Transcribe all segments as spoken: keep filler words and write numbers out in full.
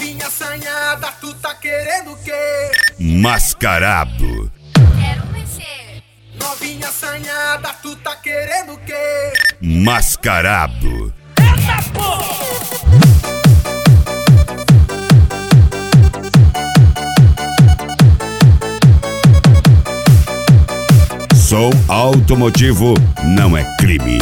Novinha assanhada, tu tá querendo o quê? Mascarado. Quero mexer. Novinha assanhada, tu tá querendo o quê? Mascarado. Eita porra! Som automotivo não é crime.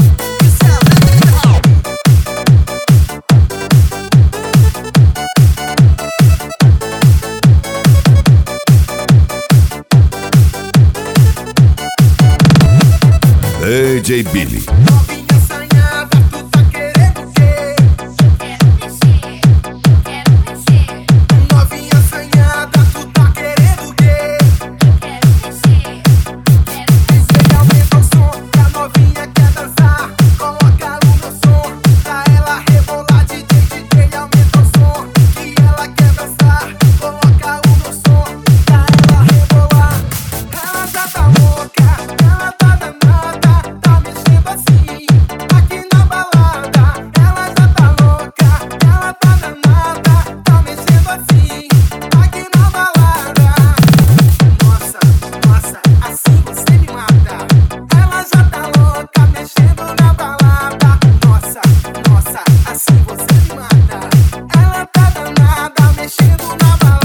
D J Billy. Novinha assanhada, tu tá querendo o quê? Quero mexer. Quero mexer. Novinha assanhada, tu tá querendo o quê? Quero mexer. Quero Você aumenta o som, que a novinha quer dançar. Coloca o meu som, pra ela rebolar. D J, D J, aumenta o som, que ela quer dançar. Coloca o meu som, pra ela rebolar. Ela já tá louca, ela tá danada, tá mexendo assim, aqui na balada. Ela já tá louca, ela tá danada, tá mexendo assim, aqui na balada. Nossa, nossa, assim você me mata. Ela já tá louca, mexendo na balada. Nossa, nossa, assim você me mata. Ela tá danada, mexendo na balada.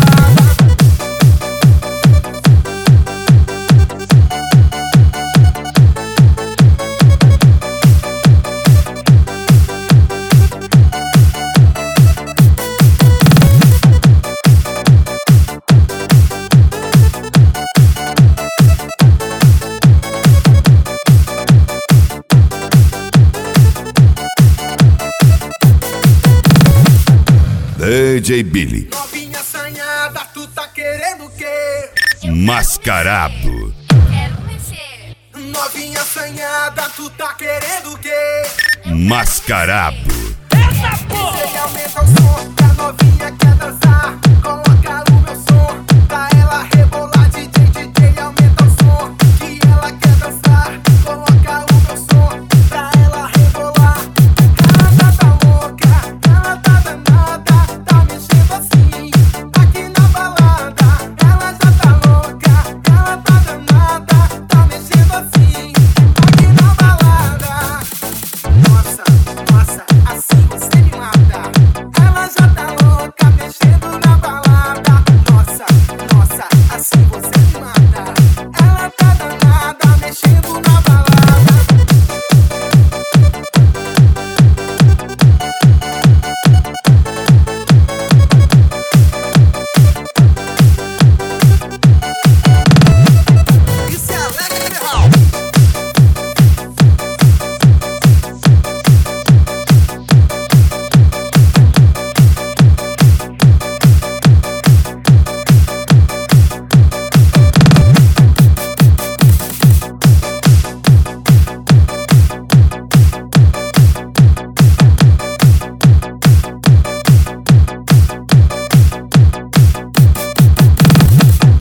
D J Billy. Novinha assanhada, tu tá querendo o quê? Mascarado. Quero mexer. Novinha assanhada, tu tá querendo o quê? Mascarado. Você aumenta o som.